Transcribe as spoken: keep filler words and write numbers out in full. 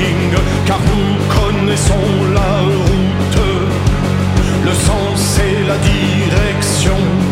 footing, car nous connaissons la route, le sens et la direction.